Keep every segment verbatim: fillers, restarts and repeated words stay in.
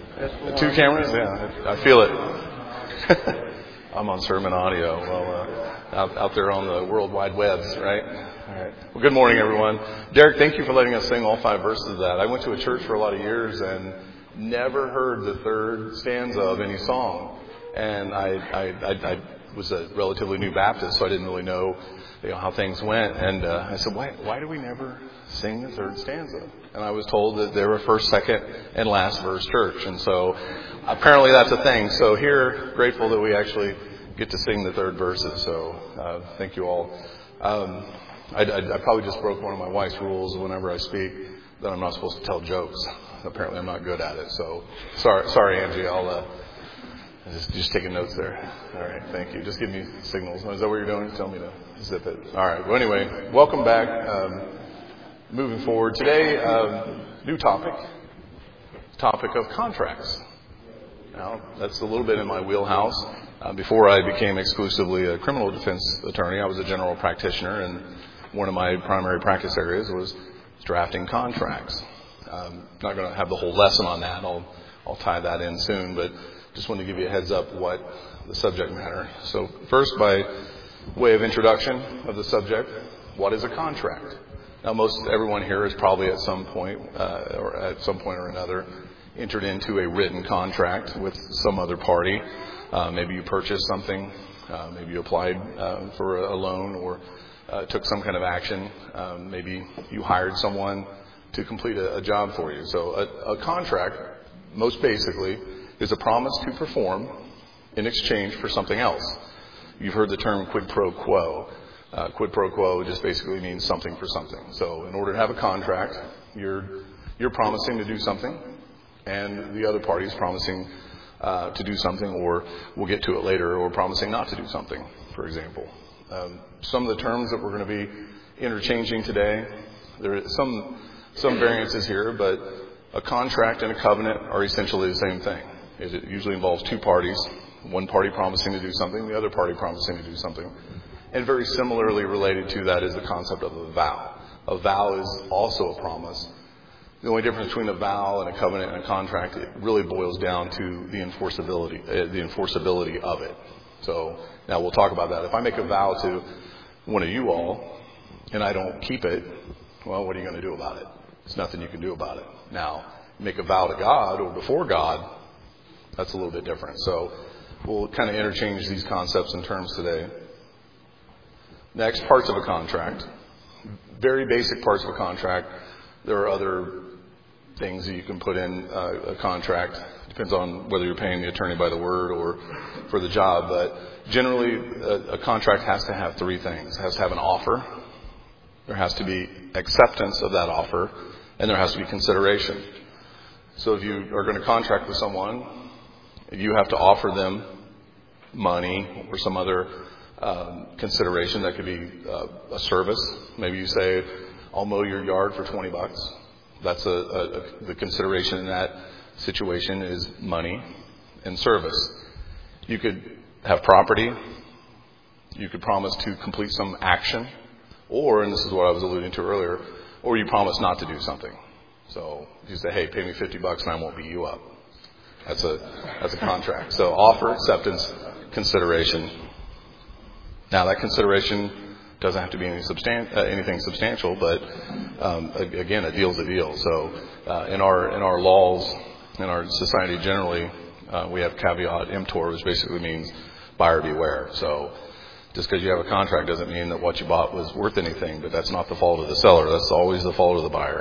Two cameras? Yeah, I feel it. I'm on sermon audio. Well, uh, out, out there on the World Wide Webs, right? All right. Well, good morning, everyone. Derek, thank you for letting us sing all five verses of that. I went to a church for a lot of years and never heard the third stanza of any song. And I, I, I, I was a relatively new Baptist, so I didn't really know, you know how things went. And uh, I said, why, why do we never sing the third stanza? And I was told that they're a first, second, and last verse church. And so apparently that's a thing. So here, grateful that we actually get to sing the third verses. So uh, thank you all. Um, I, I, I probably just broke one of my wife's rules whenever I speak, that I'm not supposed to tell jokes. Apparently I'm not good at it. So sorry, sorry, Angie. I'll uh, just, just taking notes there. All right. Thank you. Just give me signals. Is that what you're doing? Tell me to zip it. All right. Well, anyway, welcome back. Um, moving forward today, um, new topic, topic of contracts. Now, that's a little bit in my wheelhouse. Uh, before I became exclusively a criminal defense attorney, I was a general practitioner, and one of my primary practice areas was drafting contracts. Um, not going to have the whole lesson on that. I'll I'll tie that in soon, but just wanted to give you a heads up what the subject matter. So first, by way of introduction of the subject, what is a contract? Now, most everyone here has probably at some point uh, or at some point or another entered into a written contract with some other party. Uh, maybe you purchased something. Uh, maybe you applied uh, for a loan or uh, took some kind of action. Um, maybe you hired someone to complete a, a job for you. So a, a contract, most basically, is a promise to perform in exchange for something else. You've heard the term quid pro quo. Uh, quid pro quo just basically means something for something. So in order to have a contract, you're you're promising to do something, and the other party is promising uh, to do something, or we'll get to it later, or promising not to do something, for example. Um, some of the terms that we're going to be interchanging today, there are some some variances here, but a contract and a covenant are essentially the same thing. It usually involves two parties, one party promising to do something, the other party promising to do something. And very similarly related to that is the concept of a vow. A vow is also a promise. The only difference between a vow and a covenant and a contract, it really boils down to the enforceability, uh, the enforceability of it. So now we'll talk about that. If I make a vow to one of you all and I don't keep it, well, what are you going to do about it? There's nothing you can do about it. Now, make a vow to God or before God, that's a little bit different. So we'll kind of interchange these concepts and terms today. Next, parts of a contract. Very basic parts of a contract. There are other things that you can put in uh, a contract. Depends on whether you're paying the attorney by the word or for the job. But generally, a, a contract has to have three things. It has to have an offer. There has to be acceptance of that offer. And there has to be consideration. So if you are going to contract with someone, you have to offer them money or some other um, consideration. That could be uh, a service. Maybe you say, I'll mow your yard for twenty bucks. That's a, a, a the consideration in that situation is money and service. You could have property. You could promise to complete some action. Or, and this is what I was alluding to earlier, or you promise not to do something. So you say, hey, pay me fifty bucks and I won't beat you up. That's a that's a contract. So offer, acceptance, consideration. Now that consideration doesn't have to be any substan- uh, anything substantial, but um, again, a deal's a deal. So uh, in our in our laws, in our society generally, uh, we have caveat emptor, which basically means buyer beware. So just because you have a contract doesn't mean that what you bought was worth anything, but that's not the fault of the seller. That's always the fault of the buyer.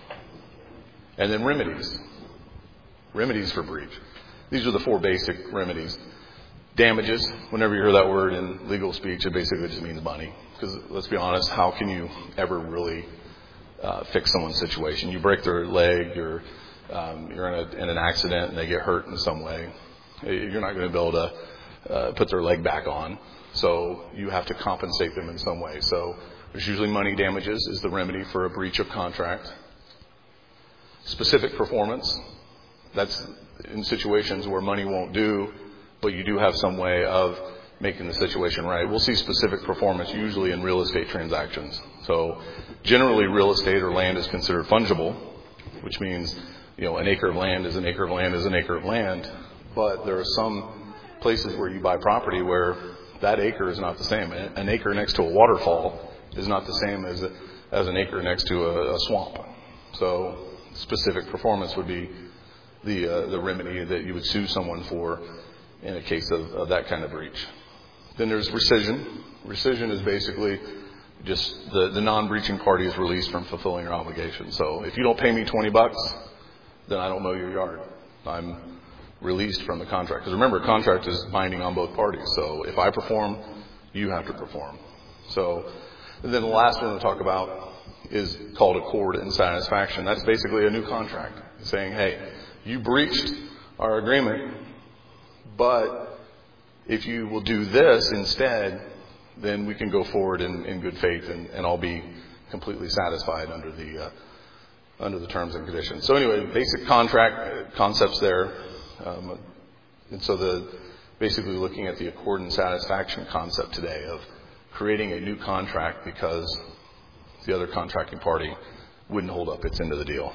And then remedies. Remedies for breach. These are the four basic remedies. Damages. Whenever you hear that word in legal speech, it basically just means money. Because let's be honest, how can you ever really uh, fix someone's situation? You break their leg, you're um, you're in, a, in an accident, and they get hurt in some way. You're not going to be able to uh, put their leg back on. So you have to compensate them in some way. So there's usually money damages is the remedy for a breach of contract. Specific performance. That's in situations where money won't do, but you do have some way of making the situation right. We'll see specific performance usually in real estate transactions. So generally real estate or land is considered fungible, which means you know, an acre of land is an acre of land is an acre of land. But there are some places where you buy property where that acre is not the same. An acre next to a waterfall is not the same as a, as an acre next to a, a swamp. So specific performance would be the uh, the remedy that you would sue someone for in a case of, of that kind of breach. Then there's rescission. Rescission is basically just the, the non-breaching party is released from fulfilling your obligation. So if you don't pay me twenty bucks, then I don't mow your yard. I'm released from the contract. Because remember, a contract is binding on both parties. So if I perform, you have to perform. So and then the last one to talk about is called accord and satisfaction. That's basically a new contract saying, hey, you breached our agreement, but if you will do this instead, then we can go forward in, in good faith and, and I'll be completely satisfied under the uh, under the terms and conditions. So anyway, basic contract concepts there. Um, and so the basically looking at the accord and satisfaction concept today of creating a new contract because the other contracting party wouldn't hold up its end of the deal.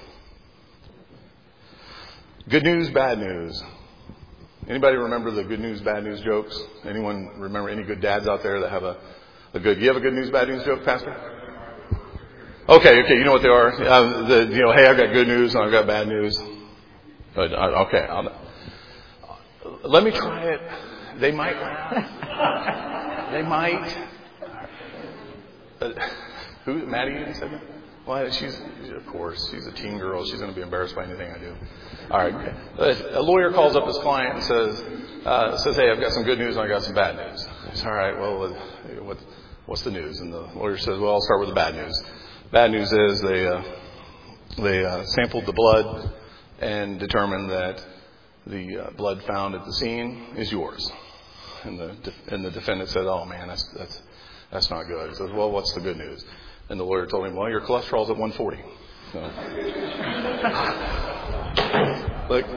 Good news, bad news. Anybody remember the good news, bad news jokes? Anyone remember any good dads out there that have a, a good, you have a good news, bad news joke, Pastor? Okay, okay, you know what they are. Uh, the, you know, hey, I've got good news and I've got bad news. But, uh, okay, I'll, let me try it. They might. They might. Uh, who? Maddie even said that? Well, she's, of course, she's a teen girl. She's going to be embarrassed by anything I do. All right. A lawyer calls up his client and says, uh, says, hey, I've got some good news and I've got some bad news. He says, all right, well, what, what's the news? And the lawyer says, well, I'll start with the bad news. Bad news is they, uh, they uh, sampled the blood and determined that the uh, blood found at the scene is yours. And the, and the defendant said, oh, man, that's, that's, that's not good. He says, well, what's the good news? And the lawyer told him, well, your cholesterol's at one forty. So, look.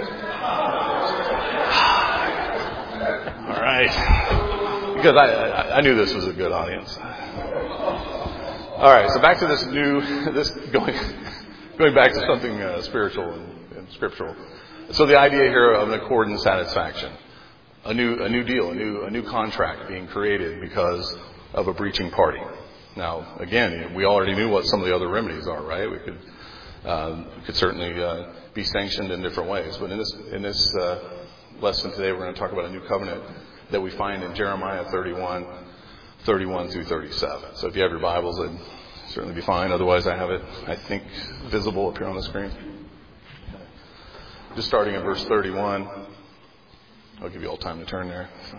All right. Because I, I, I knew this was a good audience. All right. So back to this new, this going, going back to something uh, spiritual and, and scriptural. So the idea here of an accord and satisfaction, a new, a new deal, a new, a new contract being created because of a breaching party. Now, again, we already knew what some of the other remedies are, right? We could uh, could certainly uh, be sanctioned in different ways. But in this in this uh, lesson today, we're going to talk about a new covenant that we find in Jeremiah thirty-one, thirty-one through thirty-seven. So if you have your Bibles, it'd certainly be fine. Otherwise, I have it, I think, visible up here on the screen. Just starting at verse thirty-one. I'll give you all time to turn there. So.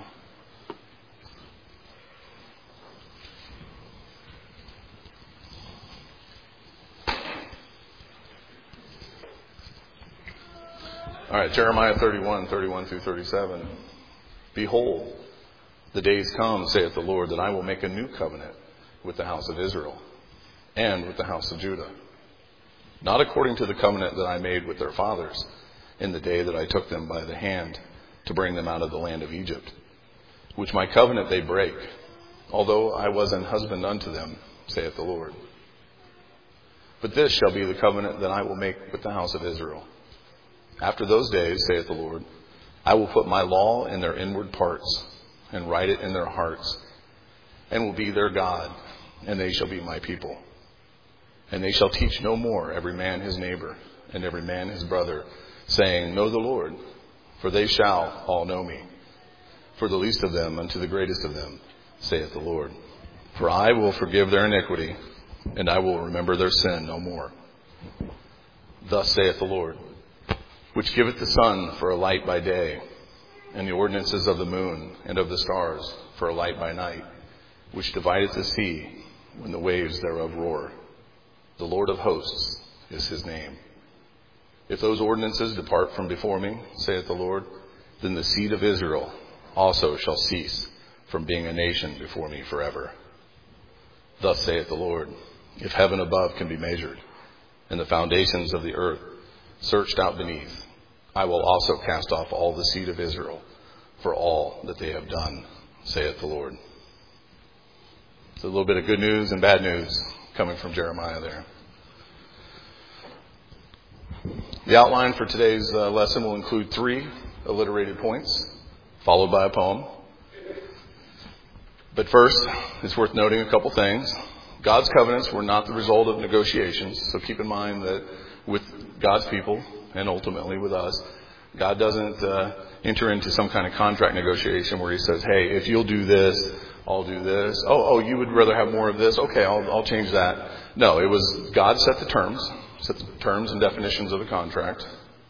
All right, Jeremiah thirty-one, thirty-one through thirty-seven. Behold, the days come, saith the Lord, that I will make a new covenant with the house of Israel and with the house of Judah. Not according to the covenant that I made with their fathers in the day that I took them by the hand to bring them out of the land of Egypt, which my covenant they break, although I was an husband unto them, saith the Lord. But this shall be the covenant that I will make with the house of Israel. After those days, saith the Lord, I will put my law in their inward parts and write it in their hearts, and will be their God, and they shall be my people. And they shall teach no more every man his neighbor and every man his brother, saying, Know the Lord, for they shall all know me. For the least of them unto the greatest of them, saith the Lord. For I will forgive their iniquity, and I will remember their sin no more. Thus saith the Lord, which giveth the sun for a light by day, and the ordinances of the moon and of the stars for a light by night, which divideth the sea when the waves thereof roar. The Lord of hosts is his name. If those ordinances depart from before me, saith the Lord, then the seed of Israel also shall cease from being a nation before me forever. Thus saith the Lord, if heaven above can be measured, and the foundations of the earth searched out beneath, I will also cast off all the seed of Israel for all that they have done, saith the Lord. It's a little bit of good news and bad news coming from Jeremiah there. The outline for today's uh, lesson will include three alliterated points, followed by a poem. But first, it's worth noting a couple things. God's covenants were not the result of negotiations, so keep in mind that with God's people, and ultimately with us, God doesn't uh, enter into some kind of contract negotiation where he says, hey, if you'll do this, I'll do this. Oh, oh, you would rather have more of this? Okay, I'll, I'll change that. No, it was God set the terms, set the terms and definitions of the contract.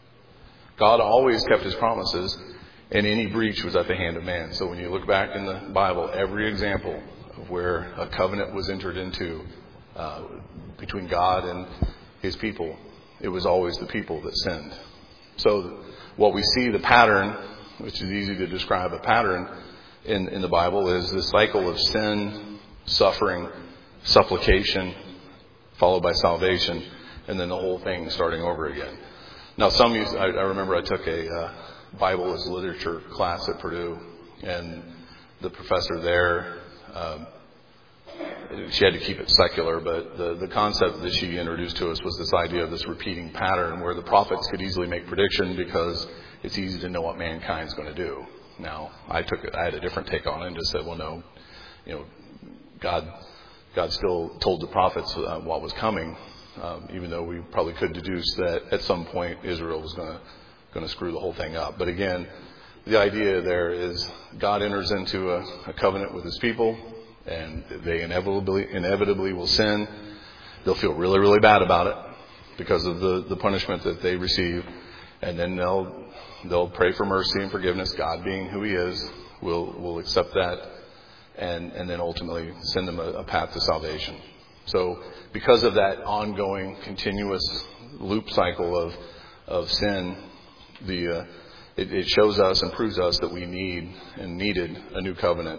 God always kept his promises, and any breach was at the hand of man. So when you look back in the Bible, every example of where a covenant was entered into uh, between God and his people, it was always the people that sinned. So what we see, the pattern, which is easy to describe, a pattern in, in the Bible is the cycle of sin, suffering, supplication, followed by salvation, and then the whole thing starting over again. Now, some use, I, I remember I took a uh, Bible as literature class at Purdue, and the professor there, um, she had to keep it secular, but the, the concept that she introduced to us was this idea of this repeating pattern where the prophets could easily make prediction because it's easy to know what mankind's going to do. Now, I took it, I had a different take on it and just said, well, no, you know, God, God still told the prophets uh, what was coming, um, even though we probably could deduce that at some point Israel was going to going to screw the whole thing up. But again, the idea there is God enters into a, a covenant with his people, and they inevitably inevitably will sin. They'll feel really, really bad about it because of the, the punishment that they receive. And then they'll they'll pray for mercy and forgiveness. God, being who he is, will will accept that and, and then ultimately send them a, a path to salvation. So because of that ongoing, continuous loop cycle of of sin, the uh, it, it shows us and proves us that we need and needed a new covenant.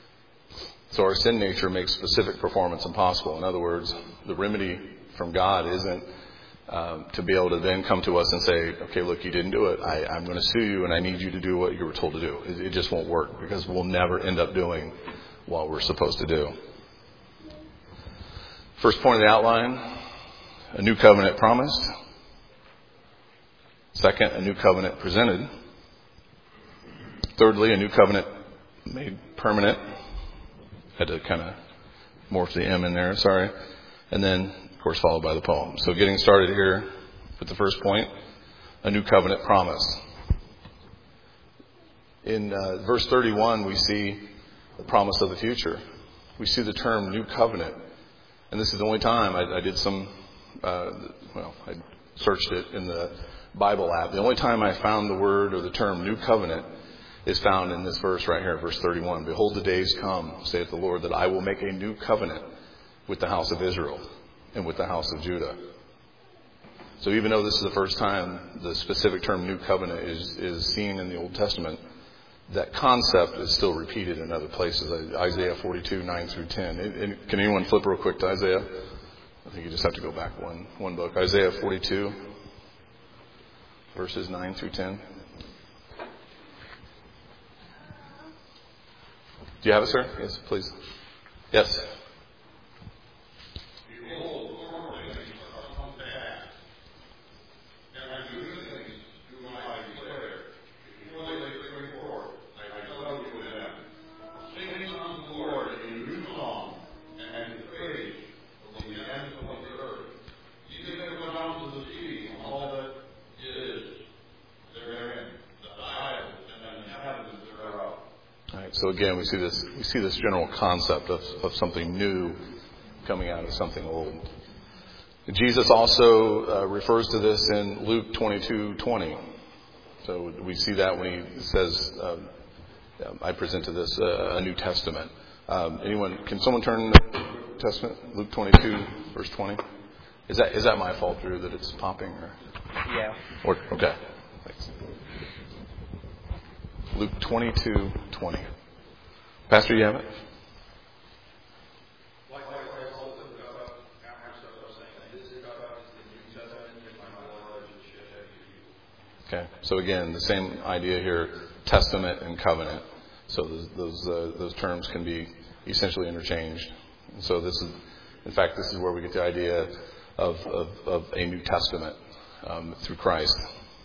So our sin nature makes specific performance impossible. In other words, the remedy from God isn't um, to be able to then come to us and say, okay, look, you didn't do it. I, I'm going to sue you and I need you to do what you were told to do. It, it just won't work because we'll never end up doing what we're supposed to do. First point of the outline, a new covenant promised. Second, a new covenant presented. Thirdly, a new covenant made permanent. Had to kind of morph the M in there, sorry. And then, of course, followed by the poem. So getting started here with the first point, a new covenant promise. In uh, verse thirty-one, we see the promise of the future. We see the term new covenant. And this is the only time I, I did some, uh, well, I searched it in the Bible app. The only time I found the word or the term new covenant is found in this verse right here, verse thirty-one. Behold, the days come, saith the Lord, that I will make a new covenant with the house of Israel and with the house of Judah. So even though this is the first time the specific term new covenant is, is seen in the Old Testament, that concept is still repeated in other places. Isaiah forty-two, nine through ten. And, and can anyone flip real quick to Isaiah? I think you just have to go back one, one book. Isaiah forty-two, verses nine through ten. Do you have it, sir? Yes, please. Yes. Behold, former things are come to pass, and I do new things do I declare. Before they spring forth, I tell you of them. Sing unto the Lord a new song, and his praise from the ends of the earth. Ye that go down to the sea, and all that is therein, the isles and the inhabitants thereof. All right, so again, we see this we see this general concept of, of something new coming out of something old. Jesus also uh, refers to this in Luke twenty-two twenty. So we see that when he says, um, I present to this uh, a New Testament. Um, anyone, can someone turn to the New Testament? Luke twenty-two, verse twenty. Is that is that my fault, Drew, that it's popping? Or? Yeah. Or, okay. Thanks. Luke twenty-two twenty. Pastor, you have it? Okay. So again, the same idea here: testament and covenant. So those those, uh, those terms can be essentially interchanged. And so this is, in fact, this is where we get the idea of of, of a New Testament. um, through Christ.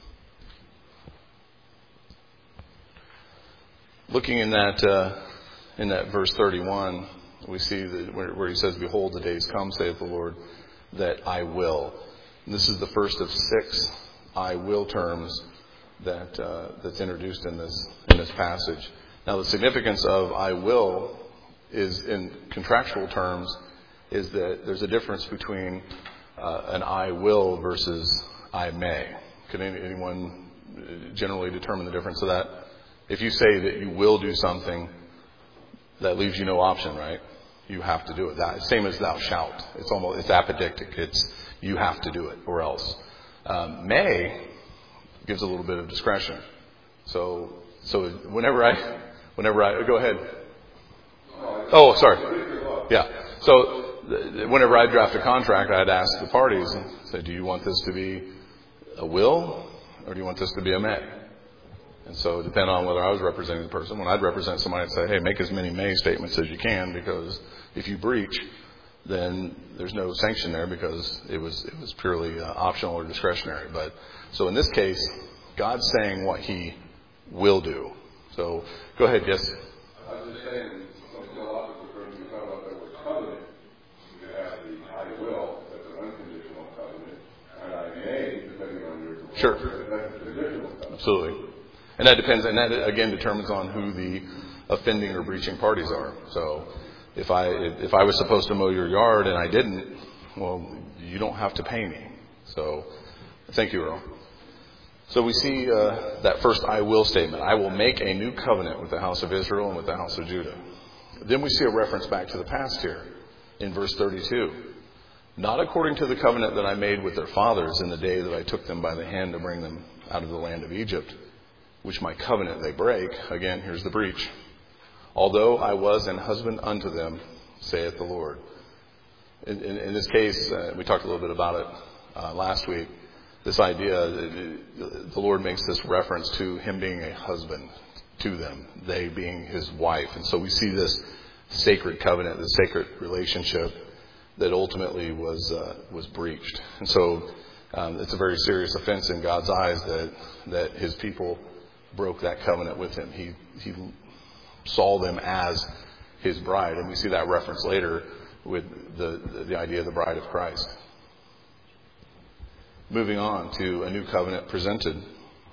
Looking in that uh, in that verse thirty-one, we see that where, where he says, "Behold, the days come, saith the Lord, that I will." And this is the first of six "I will" terms that uh, that's introduced in this in this passage. Now, the significance of "I will" is, in contractual terms, is that there's a difference between uh, an "I will" versus "I may." Can any, anyone generally determine the difference of that? If you say that you will do something, that leaves you no option, right? You have to do it. That same as "thou shalt." It's almost it's apodictic. It's you have to do it or else. Um, may gives a little bit of discretion. So so whenever I whenever I go ahead. Oh, sorry. Yeah. So whenever I draft a contract, I'd ask the parties and say, "Do you want this to be a will or do you want this to be a may?" And so, depending on whether I was representing the person, when I'd represent somebody, I'd say, "Hey, make as many may statements as you can, because if you breach, then there's no sanction there because it was it was purely uh, optional or discretionary." But so in this case, God's saying what He will do. So go ahead, yes. I was just saying, some theological terms, we talk about that word covenant. You have the "I will," that's an unconditional covenant, and "I may," depending on your performance, Sure. that's a conditional covenant. Absolutely. And that depends, and that again determines on who the offending or breaching parties are. So, if I if I was supposed to mow your yard and I didn't, well, you don't have to pay me. So, thank you, Earl. So we see uh, that first "I will" statement. I will make a new covenant with the house of Israel and with the house of Judah. Then we see a reference back to the past here in verse thirty-two. Not according to the covenant that I made with their fathers in the day that I took them by the hand to bring them out of the land of Egypt, which my covenant they break. Again, here's the breach. Although I was an husband unto them, saith the Lord. In, in, in this case, uh, we talked a little bit about it uh, last week. This idea, the Lord makes this reference to Him being a husband to them, they being His wife. And so we see this sacred covenant, this sacred relationship that ultimately was uh, was breached. And so um, it's a very serious offense in God's eyes that that His people broke that covenant with Him. He he saw them as His bride, and we see that reference later with the the idea of the bride of Christ. Moving on to a new covenant presented.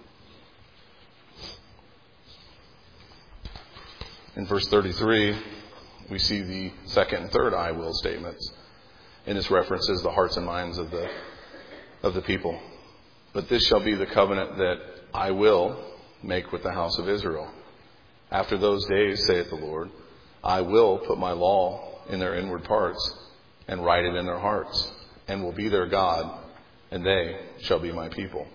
In verse thirty-three, we see the second and third "I will" statements. And this references the hearts and minds of the of the people. But this shall be the covenant that I will make with the house of Israel. After those days, saith the Lord, I will put my law in their inward parts and write it in their hearts, and will be their God, and they shall be my people.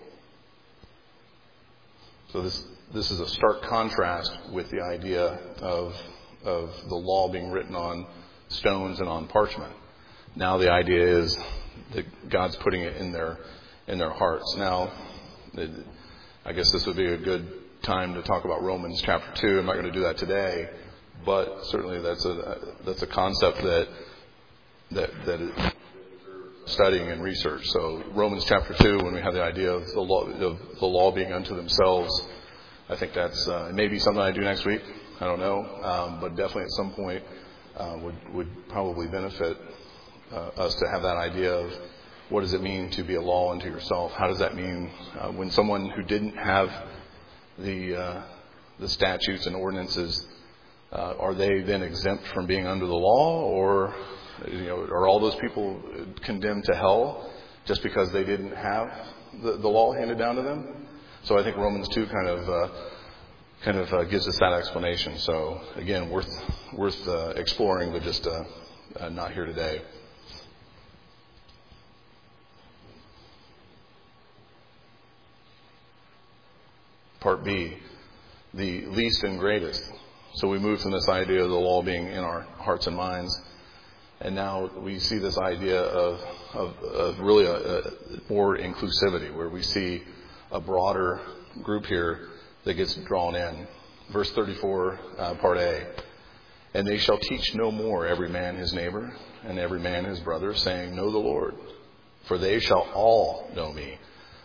So this this is a stark contrast with the idea of of the law being written on stones and on parchment. Now the idea is that God's putting it in their in their hearts. Now, I guess this would be a good time to talk about Romans chapter two. I'm not going to do that today, but certainly that's a that's a concept that that that is studying and research. So Romans chapter two, when we have the idea of the law of the law being unto themselves, I think that's uh, it may be something I do next week. I don't know, um, but definitely at some point uh, would would probably benefit uh, us to have that idea of what does it mean to be a law unto yourself. How does that mean uh, when someone who didn't have the uh, the statutes and ordinances, uh, are they then exempt from being under the law, or you know, are all those people condemned to hell just because they didn't have the, the law handed down to them? So I think Romans two kind of uh, kind of uh, gives us that explanation. So again, worth worth uh, exploring, but just uh, uh, not here today. Part B, the least and greatest. So we move from this idea of the law being in our hearts and minds, and now we see this idea of of, of really a, a more inclusivity, where we see a broader group here that gets drawn in. Verse thirty-four, uh, part A. And they shall teach no more every man his neighbor and every man his brother, saying, Know the Lord, for they shall all know me,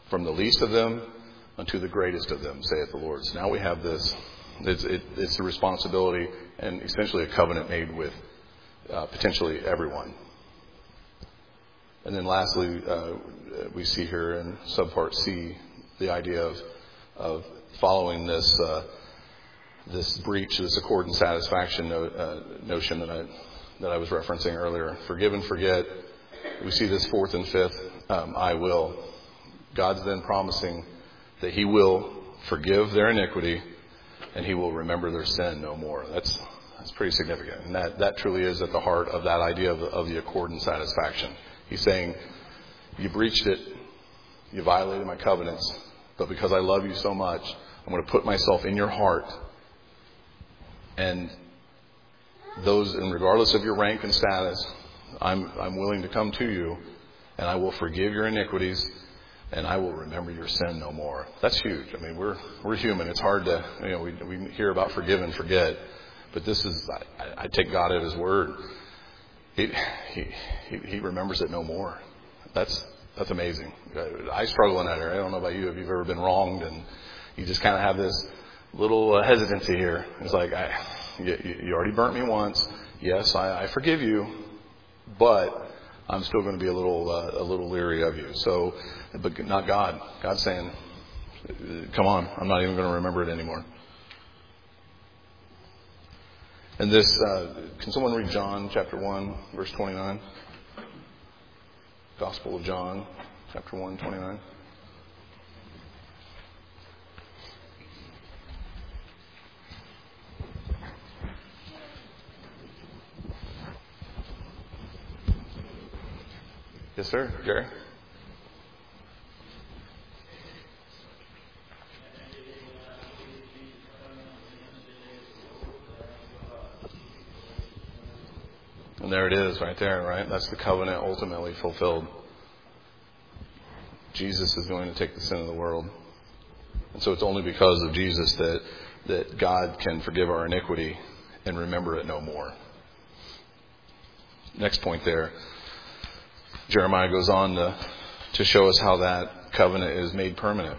from the least of them unto the greatest of them, saith the Lord. So now we have this. It's, it, it's a responsibility and essentially a covenant made with uh, potentially everyone. And then lastly, uh, we see here in subpart C the idea of of following this uh, this breach, this accord and satisfaction no, uh, notion that I that I was referencing earlier. Forgive and forget. We see this fourth and fifth. Um, I will. God's then promising that He will forgive their iniquity and He will remember their sin no more. That's that's pretty significant, and that that truly is at the heart of that idea of the, of the accord and satisfaction. He's saying, you breached it, you violated my covenants, but because I love you so much, I'm going to put myself in your heart. And those, and regardless of your rank and status, I'm I'm willing to come to you, and I will forgive your iniquities, and I will remember your sin no more. That's huge. I mean, we're we're human. It's hard to, you know, we we hear about forgive and forget, but this is, I, I take God at His word. He, he he remembers it no more. That's that's amazing. I struggle in that area. I don't know about you if you've ever been wronged and you just kind of have this little uh, hesitancy here. It's like, I, you, you already burnt me once. Yes, I, I forgive you, but I'm still going to be a little uh, a little leery of you. So, but not God. God's saying, come on, I'm not even going to remember it anymore. And this, uh, can someone read John chapter one, verse twenty-nine? Gospel of John, chapter one, twenty-nine. Yes, sir. Gary? And there it is right there, right? That's the covenant ultimately fulfilled. Jesus is going to take the sin of the world. And so it's only because of Jesus that, that God can forgive our iniquity and remember it no more. Next point there. Jeremiah goes on to, to show us how that covenant is made permanent.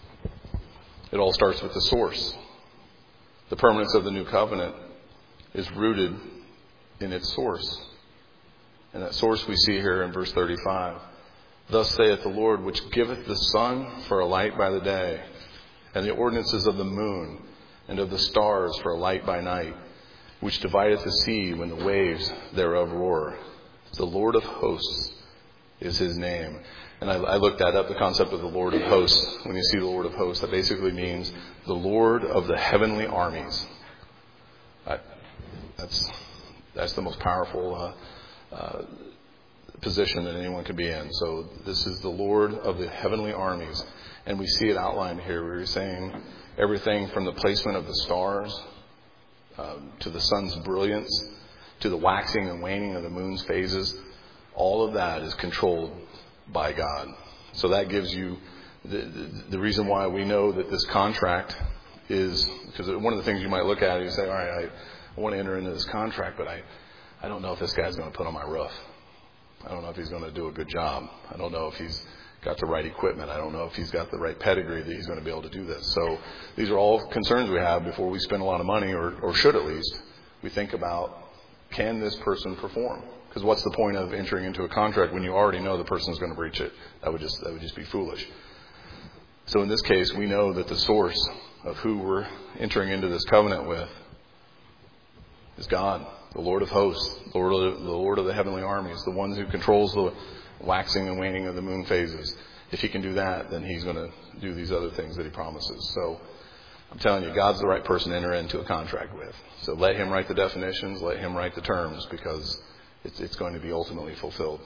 It all starts with the source. The permanence of the new covenant is rooted in its source. And that source we see here in verse thirty-five. Thus saith the Lord, which giveth the sun for a light by the day, and the ordinances of the moon, and of the stars for a light by night, which divideth the sea when the waves thereof roar. The Lord of hosts is His name. And I, I looked that up, the concept of the Lord of hosts. When you see the Lord of hosts, that basically means the Lord of the heavenly armies. I, that's that's the most powerful uh, uh, position that anyone could be in. So this is the Lord of the heavenly armies. And we see it outlined here where He's saying everything from the placement of the stars um, to the sun's brilliance to the waxing and waning of the moon's phases. All of that is controlled by God. So that gives you the, the, the reason why we know that this contract is, because one of the things you might look at is you say, all right, I, I want to enter into this contract, but I, I don't know if this guy's going to put on my roof. I don't know if he's going to do a good job. I don't know if he's got the right equipment. I don't know if he's got the right pedigree that he's going to be able to do this. So these are all concerns we have before we spend a lot of money, or, or should at least. We think about, can this person perform? Because what's the point of entering into a contract when you already know the person's going to breach it? That would just that would just be foolish. So in this case, we know that the source of who we're entering into this covenant with is God, the Lord of hosts, the Lord of the, the Lord of the heavenly armies, the one who controls the waxing and waning of the moon phases. If He can do that, then He's going to do these other things that He promises. So I'm telling you, God's the right person to enter into a contract with. So let Him write the definitions, let Him write the terms, because it's, it's going to be ultimately fulfilled.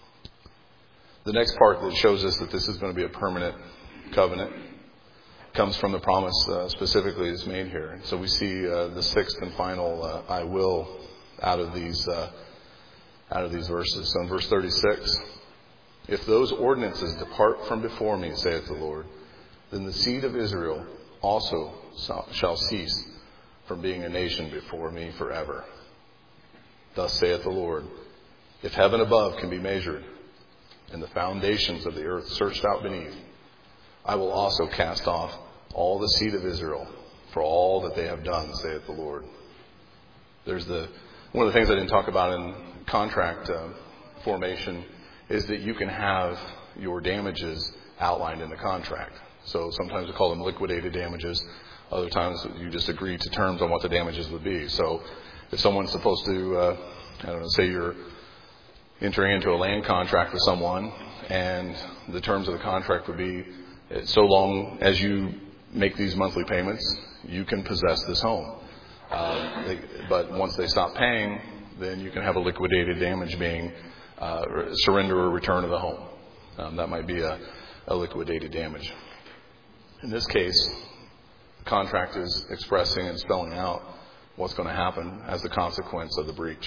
The next part that shows us that this is going to be a permanent covenant comes from the promise uh, specifically that's made here. So we see uh, the sixth and final uh, I will out of these uh, out of these verses. So in verse thirty-six, if those ordinances depart from before me, saith the Lord, then the seed of Israel also shall cease from being a nation before me forever. Thus saith the Lord, if heaven above can be measured, and the foundations of the earth searched out beneath, I will also cast off all the seed of Israel for all that they have done, saith the Lord. There's the one of the things I didn't talk about in contract uh, formation is that you can have your damages outlined in the contract. So sometimes we call them liquidated damages. Other times you just agree to terms on what the damages would be. So if someone's supposed to, uh, I don't know, say you're entering into a land contract with someone, and the terms of the contract would be, so long as you make these monthly payments, you can possess this home. Uh, they, but once they stop paying, then you can have a liquidated damage being uh, surrender or return of the home. Um, that might be a, a liquidated damage. In this case, the contract is expressing and spelling out what's going to happen as the consequence of the breach.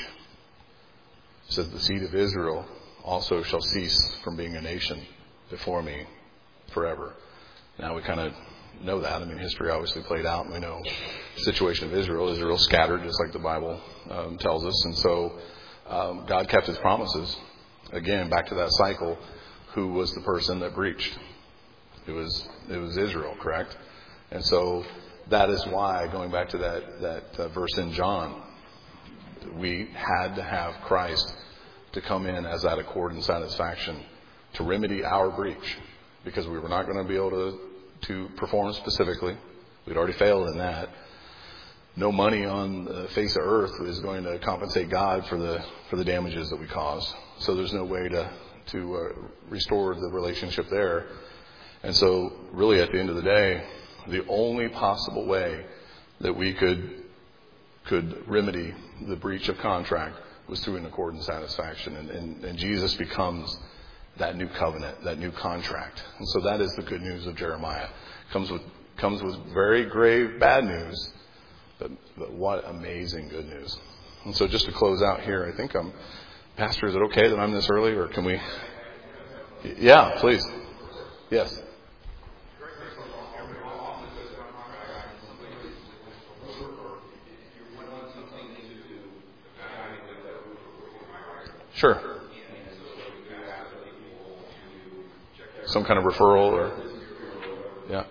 It says, the seed of Israel also shall cease from being a nation before me forever. Now we kind of know that. I mean, history obviously played out, and we know the situation of Israel. Israel scattered, just like the Bible um, tells us. And so um, God kept his promises. Again, back to that cycle, who was the person that breached? It was it was Israel, correct? And so that is why, going back to that, that uh, verse in John, we had to have Christ to come in as that accord and satisfaction to remedy our breach, because we were not going to be able to, to perform specifically. We'd already failed in that. No money on the face of earth is going to compensate God for the for the damages that we caused. So there's no way to to uh, restore the relationship there. And so really at the end of the day, the only possible way that we could could remedy the breach of contract was through an accord and satisfaction. And, and, and Jesus becomes that new covenant, that new contract. And so that is the good news of Jeremiah. Comes with comes with very grave bad news, but, but what amazing good news. And so just to close out here, I think I'm, Pastor, is it okay that I'm this early, or can we? Yeah, please. Yes. Sure. Some kind of referral, or yeah.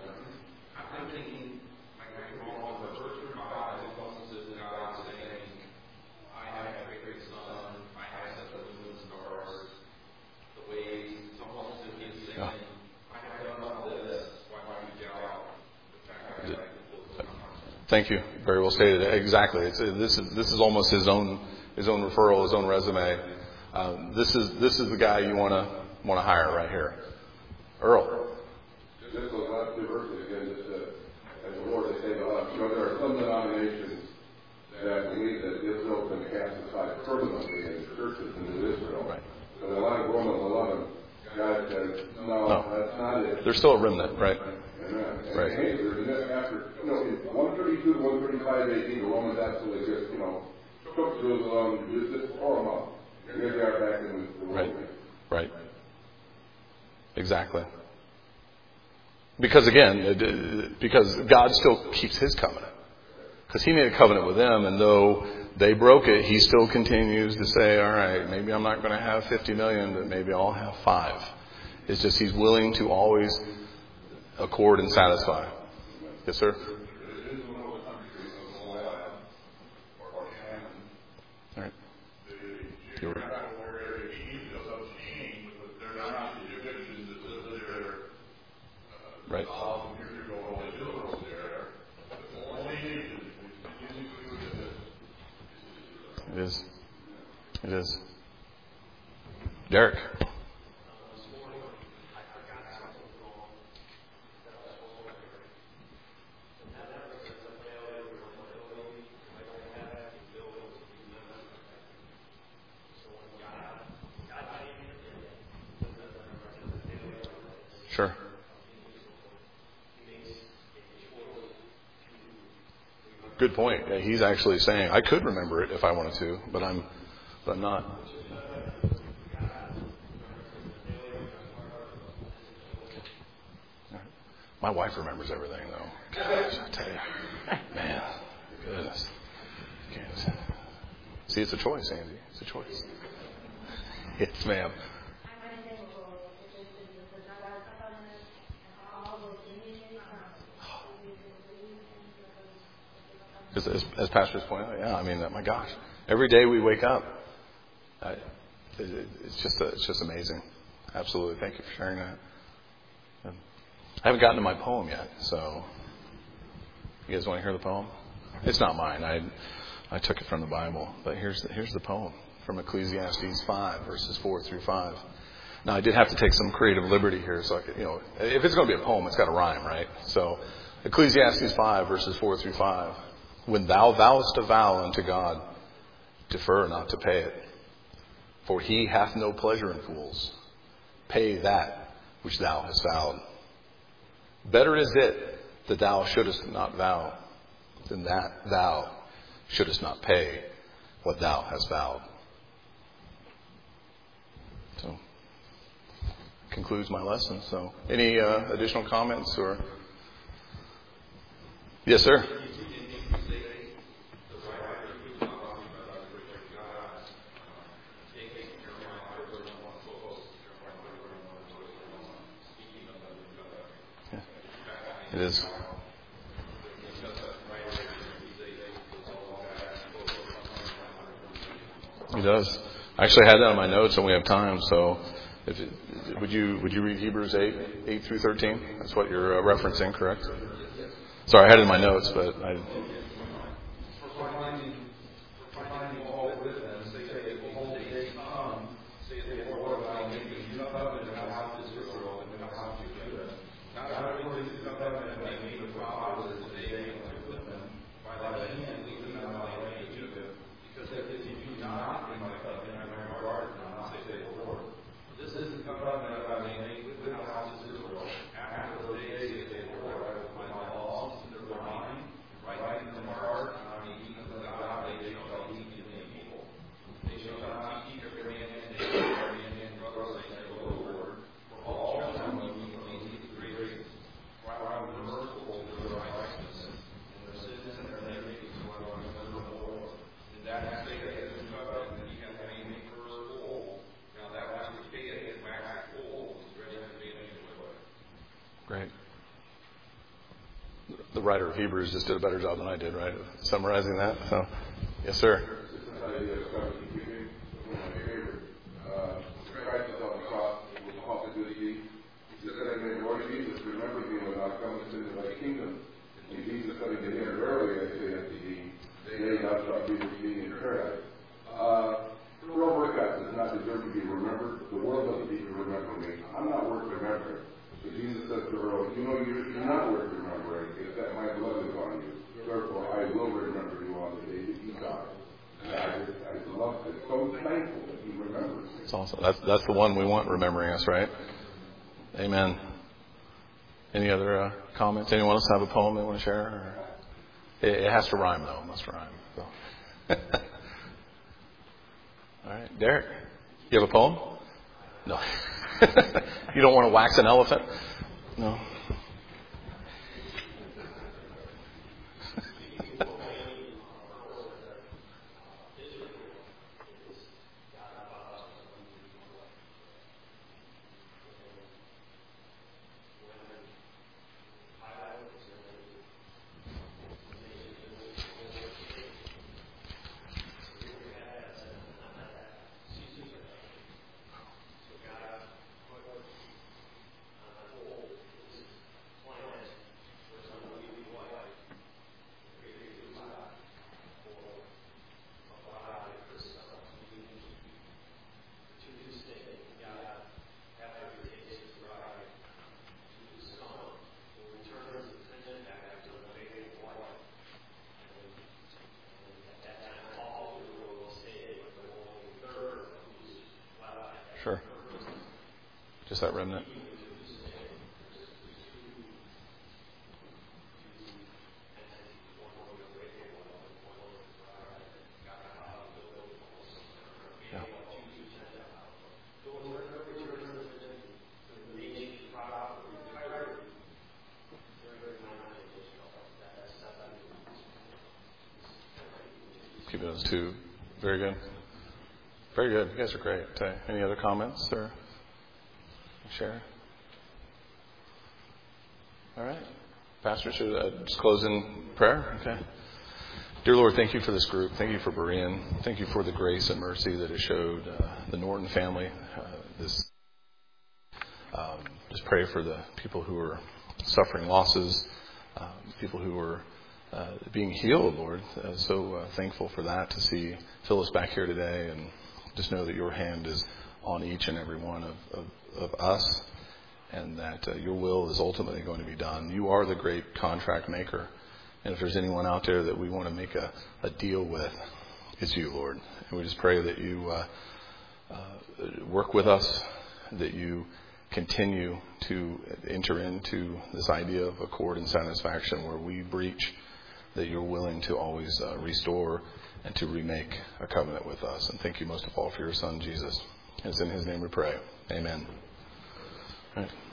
Thank you. Very well stated. Exactly. It's, this is this is almost his own his own referral, his own resume. Um, this is this is the guy you want to want to hire right here, Earl. Just those last two verses again. Just uh, as the Lord has said to us, you know, there are some denominations that believe that Israel has been cast aside permanently in churches into Israel. Right. So a lot of Romans eleven guys said, no, no, that's not it. There's still a remnant, right? Amen. And right. Hey, there's an after, you know, in one thirty-two to one thirty-five A D, the Romans absolutely just, you know, took Jerusalem, just tore them up. And here they are back in the Right. Right. Exactly. Because again, because God still keeps his covenant. Because he made a covenant with them, and though they broke it, he still continues to say, all right, maybe I'm not going to have fifty million, but maybe I'll have five. It's just he's willing to always accord and satisfy. Yes, sir? All right. You're right. Right. It is. It is. Derek. Sure. Good point. Yeah, he's actually saying, I could remember it if I wanted to, but I'm, but I'm not. My wife remembers everything, though. Gosh, I tell you, man, goodness. See, it's a choice, Andy. It's a choice. Yes, ma'am. Because as, as pastors point out, yeah, I mean, my gosh, every day we wake up, I, it, it's just a, it's just amazing. Absolutely. Thank you for sharing that. And I haven't gotten to my poem yet, so you guys want to hear the poem? It's not mine. I I took it from the Bible, but here's the, here's the poem from Ecclesiastes five, verses four through five. Now, I did have to take some creative liberty here, so I could, you know, if it's going to be a poem, it's got to rhyme, right? So, Ecclesiastes five, verses four through five. When thou vowest a vow unto God, defer not to pay it. For he hath no pleasure in fools. Pay that which thou hast vowed. Better is it that thou shouldest not vow than that thou shouldest not pay what thou hast vowed. So, concludes my lesson. So, any uh, additional comments or? Yes, sir. It is. He does. I actually had that on my notes, and we have time. So, if it, would you would you read Hebrews eight eight through thirteen? That's what you're uh, referencing, correct? Sorry, I had it in my notes, but I. Great. The writer of Hebrews just did a better job than I did, right, of summarizing that. So, yes, sir. Jesus said to her, you know, you're, you're not worth remembering, it's that my blood is on you. Therefore, I will remember you on the day that you die. And I, I love it. So thankful that he remembers. It's awesome. That's, that's the one we want remembering us, right? Amen. Any other uh, comments? Anyone else have a poem they want to share? Or? It, it has to rhyme, though. It must rhyme. So. All right. Derek, you have a poem? No. You don't want to wax an elephant? No. Sure. Just that remnant. Yeah. Keeping those two. Very good. Very good. You guys are great. Uh, any other comments or share? All right. Pastor, should I just close in prayer? Okay. Dear Lord, thank you for this group. Thank you for Berean. Thank you for the grace and mercy that has showed uh, the Norton family. Uh, this, um, just pray for the people who are suffering losses, um, people who are uh, being healed, Lord. Uh, so uh, thankful for that, to see Phyllis back here today, and just know that your hand is on each and every one of, of, of us, and that uh, your will is ultimately going to be done. You are the great contract maker. And if there's anyone out there that we want to make a, a deal with, it's you, Lord. And we just pray that you uh, uh, work with us, that you continue to enter into this idea of accord and satisfaction where we breach, that you're willing to always uh, restore and to remake a covenant with us. And thank you most of all for your Son, Jesus. And it's in his name we pray. Amen. All right.